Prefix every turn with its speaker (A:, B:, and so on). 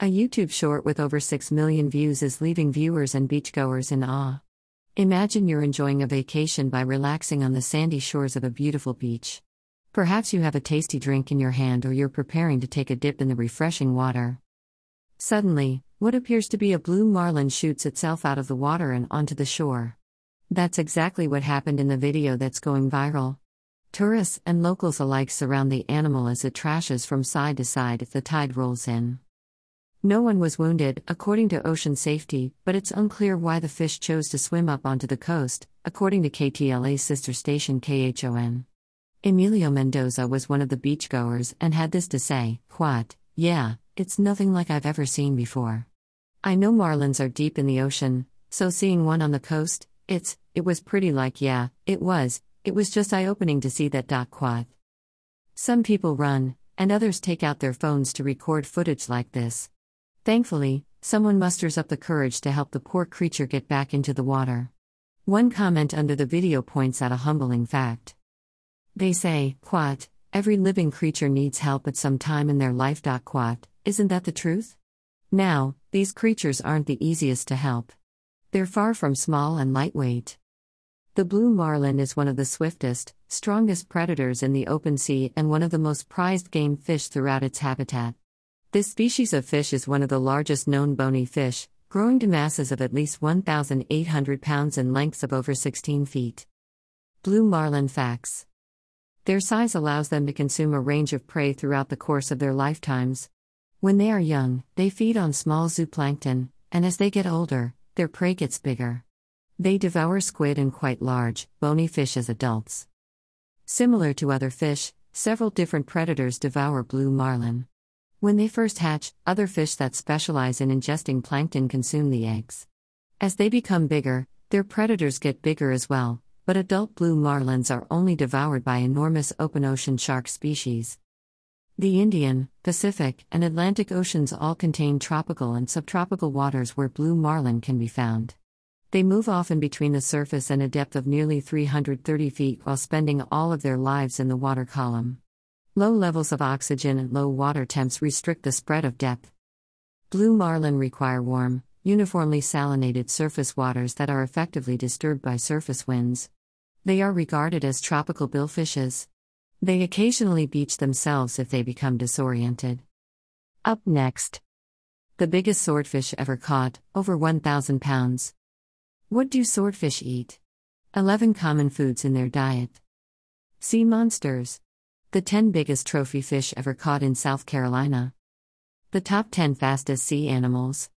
A: A YouTube short with over 6 million views is leaving viewers and beachgoers in awe. Imagine you're enjoying a vacation by relaxing on the sandy shores of a beautiful beach. Perhaps you have a tasty drink in your hand or you're preparing to take a dip in the refreshing water. Suddenly, what appears to be a blue marlin shoots itself out of the water and onto the shore. That's exactly what happened in the video that's going viral. Tourists and locals alike surround the animal as it trashes from side to side as the tide rolls in. No one was wounded, according to Ocean Safety, but it's unclear why the fish chose to swim up onto the coast, according to KTLA's sister station KHON. Emilio Mendoza was one of the beachgoers and had this to say, "What? Yeah, it's nothing like I've ever seen before. I know marlins are deep in the ocean, so seeing one on the coast, it was pretty like yeah, it was just eye-opening to see that. Quad." Some people run, and others take out their phones to record footage like this. Thankfully, someone musters up the courage to help the poor creature get back into the water. One comment under the video points out a humbling fact. They say, "Quat, every living creature needs help at some time in their life. Quat, isn't that the truth?" Now, these creatures aren't the easiest to help. They're far from small and lightweight. The blue marlin is one of the swiftest, strongest predators in the open sea and one of the most prized game fish throughout its habitat. This species of fish is one of the largest known bony fish, growing to masses of at least 1,800 pounds and lengths of over 16 feet. Blue marlin facts. Their size allows them to consume a range of prey throughout the course of their lifetimes. When they are young, they feed on small zooplankton, and as they get older, their prey gets bigger. They devour squid and quite large, bony fish as adults. Similar to other fish, several different predators devour blue marlin. When they first hatch, other fish that specialize in ingesting plankton consume the eggs. As they become bigger, their predators get bigger as well, but adult blue marlins are only devoured by enormous open ocean shark species. The Indian, Pacific, and Atlantic Oceans all contain tropical and subtropical waters where blue marlin can be found. They move often between the surface and a depth of nearly 330 feet while spending all of their lives in the water column. Low levels of oxygen and low water temps restrict the spread of depth. Blue marlin require warm, uniformly salinated surface waters that are effectively disturbed by surface winds. They are regarded as tropical billfishes. They occasionally beach themselves if they become disoriented. Up next. The biggest swordfish ever caught, over 1,000 pounds. What do swordfish eat? 11 common foods in their diet. Sea monsters. The 10 biggest trophy fish ever caught in South Carolina. The top 10 fastest sea animals.